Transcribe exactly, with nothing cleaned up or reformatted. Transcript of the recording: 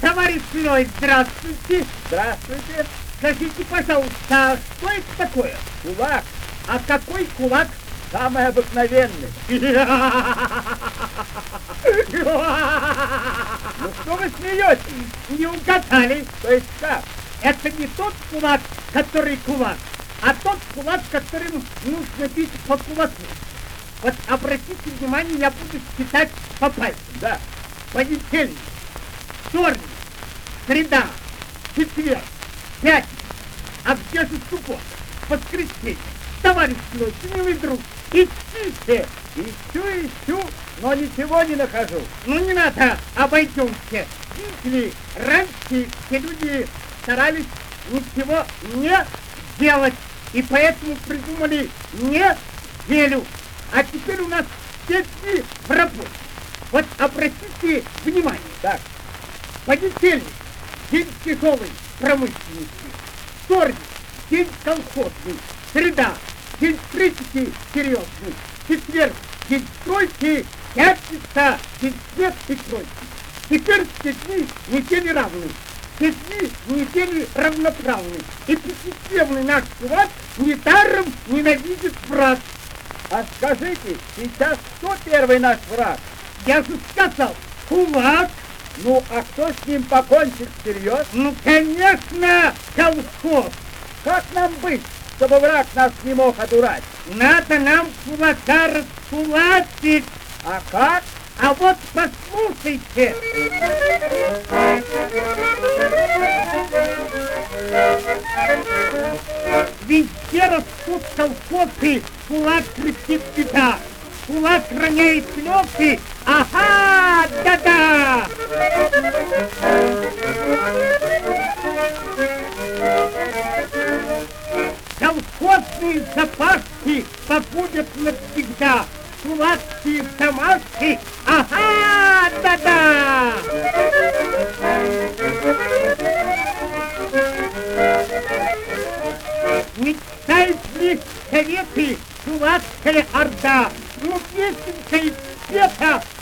Товарищ Лёй, здравствуйте. Здравствуйте. Скажите, пожалуйста, а что это такое? Кулак. А какой кулак? Самый обыкновенный. Ну что вы смеетесь? Не угадали. То есть как? Это не тот кулак, который кулак, а тот кулак, которым нужно бить по кулаку. Вот обратите внимание, я буду считать по пальцам. Да. Понедельник, вторник, среда, четверг, пятница. А где же суббота? Воскресенье. Товарищ мой, милый друг, ищите. Ищу, ищу, но ничего не нахожу. Ну не надо, обойдемся. Видите ли, раньше все люди старались ничего не делать, и поэтому придумали неделю. А теперь у нас все дни в работе. Вот обратите внимание. Так. Понедельник, день тяжелый промышленности. Вторник, день колхозный. Среда, день критики серьезный. Четверг, день стройки. Пятница, день свет и кройки. Теперь все дни недели равны. Все дни недели равноправны. И присутственный наш кулак недаром ненавидит враг. А скажите, сейчас кто первый наш враг? Я же сказал, кулак. Ну, а кто с ним покончит всерьез? Ну, конечно, колхоз. Как нам быть, чтобы враг нас не мог одурать? Надо нам кулака раскулачить. А как? А вот послушайте. Везде растут колхозы, кулак кричит беда. Кулак роняет слезы, ага, да-да. Колхозные запасы побудят навсегда. Кулацкие домашки, ага, да-да. Мечтает ли советы кулацкая орда? Ну, песенка из света